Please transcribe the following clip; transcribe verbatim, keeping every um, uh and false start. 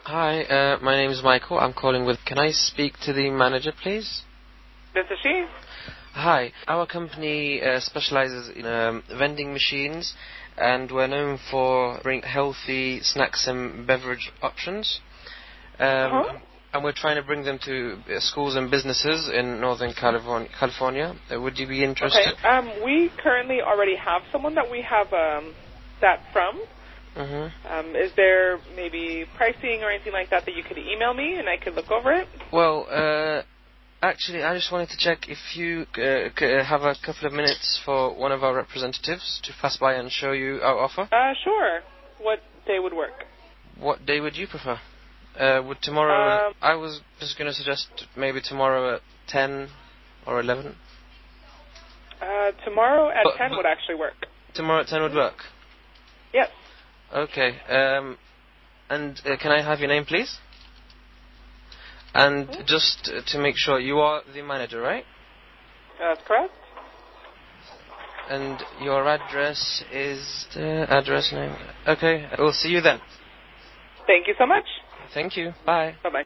Hi, uh, my name is Michael. I'm calling with... Can I speak to the manager, please? This is she. Hi. Our company uh, specializes in um, vending machines, and we're known for bring healthy snacks and beverage options. Um, Uh-huh. and we're trying to bring them to uh, schools and businesses in Northern California. California. Uh, would you be interested? Okay. Um, we currently already have someone that we have um, that from. Mm-hmm. Um, is there maybe pricing or anything like that that you could email me and I could look over it? Well, uh, actually, I just wanted to check if you uh, c- uh, have a couple of minutes for one of our representatives to pass by and show you our offer. Uh, sure. What day would work? What day would you prefer? Uh, would tomorrow... Um, I was just going to suggest maybe tomorrow at ten or eleven. uh, tomorrow at But, ten but would actually work. tomorrow at ten would work. Yes. Okay. Um, and uh, can I have your name, please? And Hmm? just uh, to make sure, you are the manager, right? That's correct. And your address is the address name. Okay. We'll see you then. Thank you so much. Thank you. Bye. Bye-bye.